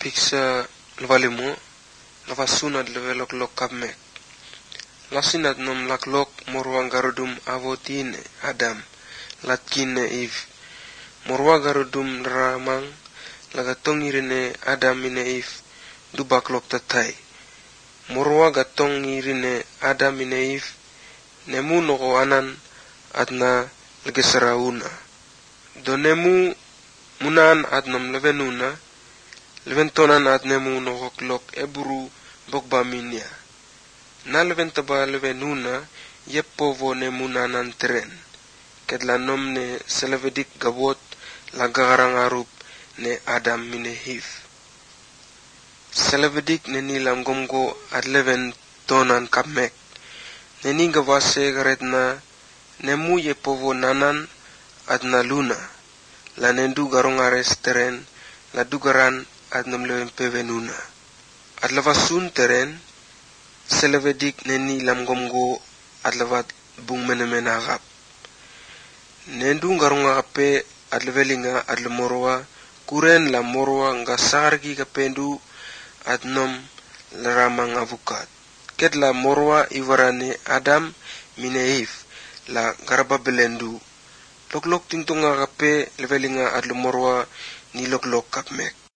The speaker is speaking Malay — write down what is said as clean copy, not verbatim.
Picture levalimu lavasunat levelok kapmek. Lasinat nom laklok morwa garudum avotine Adam latkine Eve. Morwa garudum ramang lagatongirine Adam ine Eve dubaklok tatai. Morwa gatongirine Adam ine Eve nemu noko anan adna legesarauna. Donemu munan adnom levenuna leventonan adnemu nokoklok eburu bokbaminia. Na leventaba levenuna yeppovo nemunanan teren. Kedla nomne selevedik gabot lagarang arup ne Adam mine Eve. Selevedik neni lamgomgo adleven tonan kapmek. Neni gavase garetna nemu yeppovo nanan adna luna. La nendu garong ares teren la dugaran adnom leven pevenuna. Adlavasun teren selevedik neni lamgomgo adlavat bung menemenagap. Nendu garong agape adlevelinga adlemorwa kuren la morwa nga sargi kapendu adnom laramang avukat. Ket la morwa ivarane Adam mine Eve la garababelendu. Loklok tingtonga kape levelinga adlemorwa ni loklok kapmek.